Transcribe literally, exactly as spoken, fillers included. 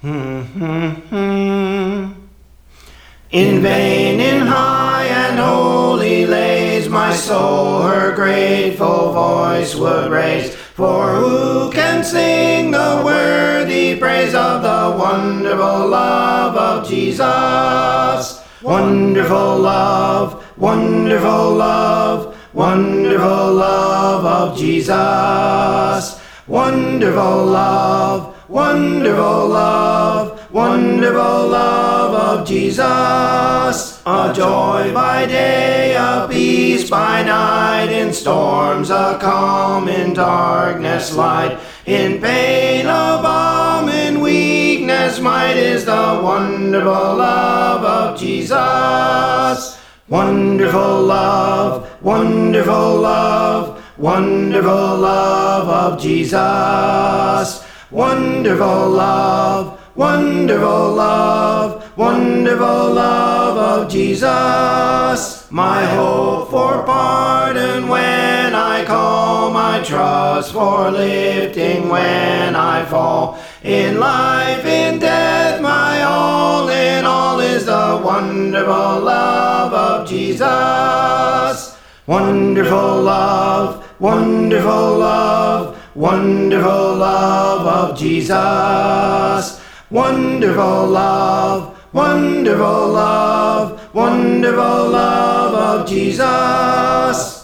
In vain in high and holy lays my soul her grateful voice would raise. For who can sing the worthy praise of the wonderful love of Jesus? Wonderful love, wonderful love, wonderful love of Jesus. Wonderful love, wonderful love, wonderful love of Jesus. A joy by day, a peace by night, in storms a calm, in darkness light, in pain a balm, in weakness might, is the wonderful love of Jesus. Wonderful love, wonderful love, wonderful love of Jesus. Wonderful love, wonderful love, wonderful love of Jesus. My hope for pardon when I call, my trust for lifting when I fall. In life, in death, my all in all is the wonderful love of Jesus. Wonderful love, wonderful love, wonderful love of Jesus. Wonderful love, wonderful love, wonderful love of Jesus.